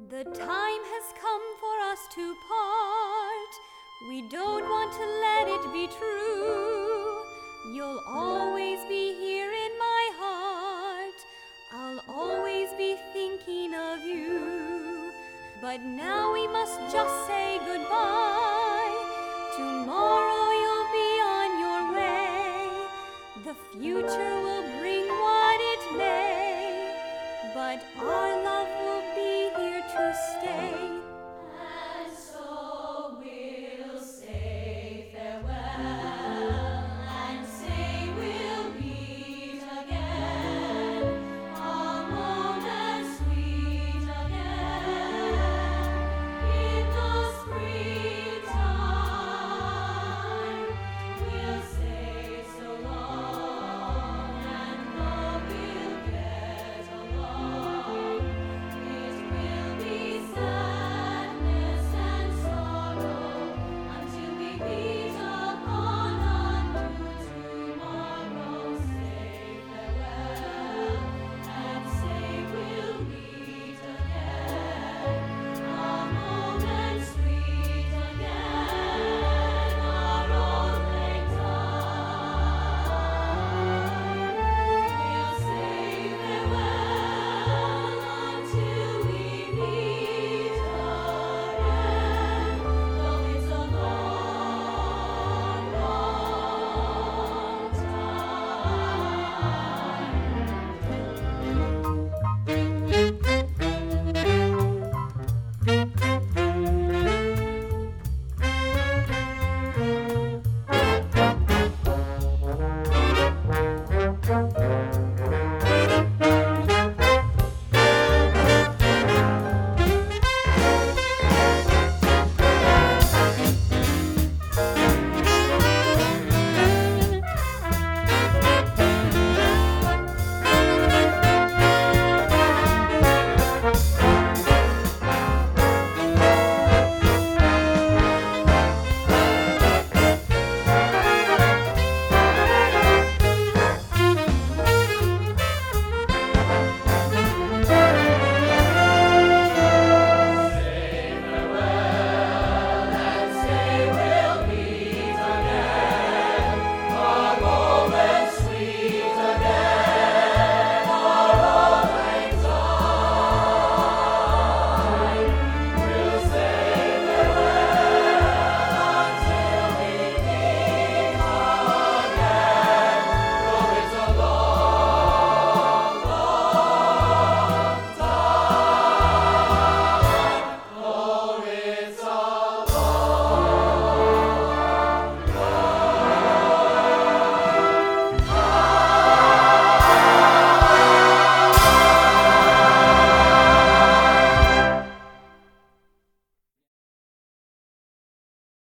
The time has come for us to part. We don't want to let it be true. You'll always be here in my heart. I'll always be thinking of you. But now we must just say goodbye. Tomorrow you'll be on your way. The future will bring what it may, but our love will be here to stay.